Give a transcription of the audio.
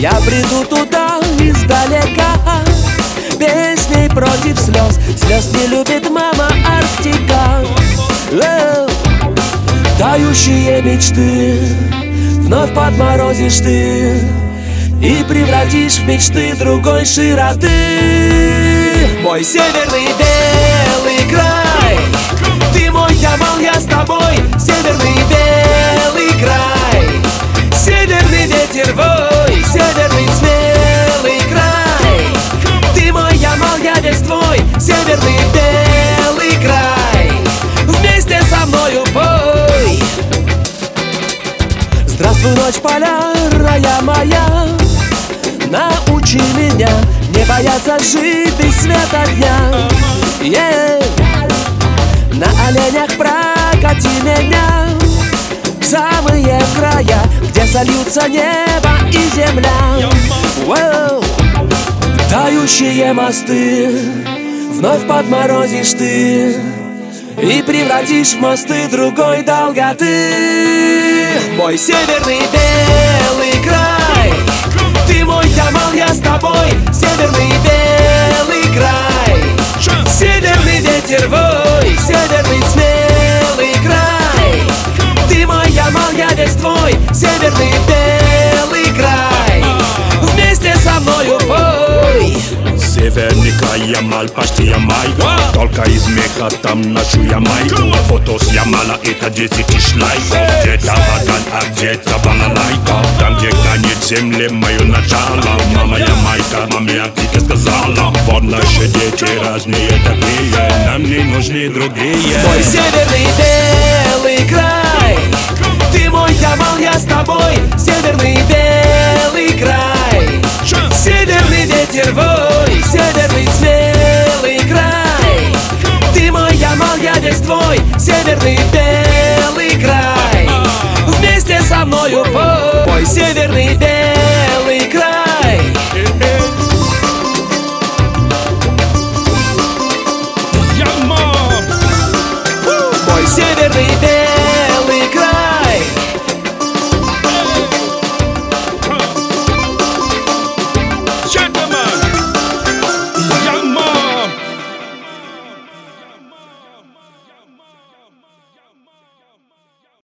Я приду туда издалека, песней против слез. Слез не любит мама Арктика. Тающие мечты вновь подморозишь ты и превратишь в мечты другой широты. Мой северный белый край, ты мой Ямал, я с тобой. Северный белый край, северный ветер вой, северный смелый край. Ты мой Ямал, я весь твой. Северный белый край, вместе со мною пой. Здравствуй, ночь полярная моя, научи меня не бояться жить без света дня. На оленях прокати меня в самые края, где сольются небо и земля. Тающие мосты вновь подморозишь ты и превратишь в мосты другой долготы. Мой северный белый край, ты мой Ямал, я с тобой. Северный белый край, северный ветер вой, северный смелый край. Ты мой Ямал, я весь твой. Северный белый край, вместе со мною пой. Северный край, Ямал, почти Ямайка. Только из меха там ношу Ямайку. Фото с Ямала, это 10 тысяч лайков. Где-то Ваган, а где-то балалайка. Там, где конец земли, мое начало. Мама Ямайка, маме Арктика сказала: вот наши дети разные такие, нам не нужны другие. Мой северный белый край, ты мой Ямал, я с тобой. Северный